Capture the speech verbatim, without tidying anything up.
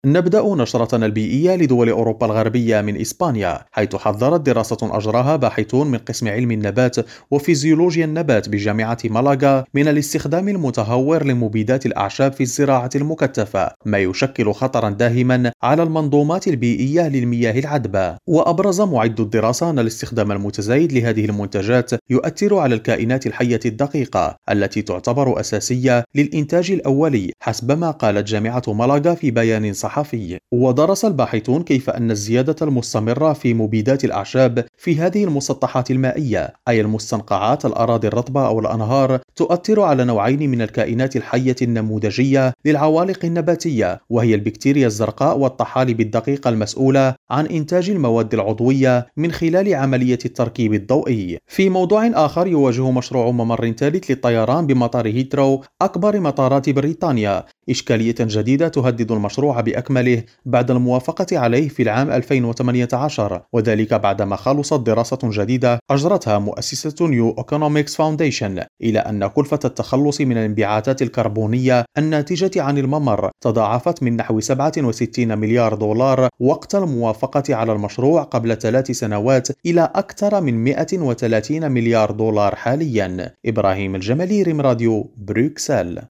نبدأ نشرتنا البيئية لدول أوروبا الغربية من إسبانيا، حيث حذرت دراسة أجراها باحثون من قسم علم النبات وفيزيولوجيا النبات بجامعة مالاغا من الاستخدام المتهور لمبيدات الأعشاب في الزراعة المكثفة، ما يشكل خطرا داهما على المنظومات البيئية للمياه العذبة. وأبرز معد الدراسة أن الاستخدام المتزايد لهذه المنتجات يؤثر على الكائنات الحية الدقيقة التي تعتبر أساسية للإنتاج الأولي، حسب ما قالت جامعة مالاغا في بيان صحفي. ودرس الباحثون كيف أن الزيادة المستمرة في مبيدات الأعشاب في هذه المسطحات المائية، أي المستنقعات، الأراضي الرطبة أو الأنهار، تؤثر على نوعين من الكائنات الحية النموذجية للعوالق النباتية، وهي البكتيريا الزرقاء والطحالب الدقيقة المسؤولة عن إنتاج المواد العضوية من خلال عملية التركيب الضوئي. في موضوع آخر، يواجه مشروع ممر ثالث للطيران بمطار هيثرو، أكبر مطارات بريطانيا، إشكالية جديدة تهدد المشروع بأكمله بعد الموافقة عليه في العام ألفين وثمانية عشر، وذلك بعدما خلصت دراسة جديدة أجرتها مؤسسة نيو إيكونومكس فاونديشن إلى أن كلفة التخلص من الانبعاثات الكربونية الناتجة عن الممر تضاعفت من نحو سبعة وستين مليار دولار وقت الموافقة على المشروع قبل ثلاث سنوات إلى أكثر من مئة وثلاثين مليار دولار حاليا. إبراهيم الجمالي، ريم راديو، بروكسل.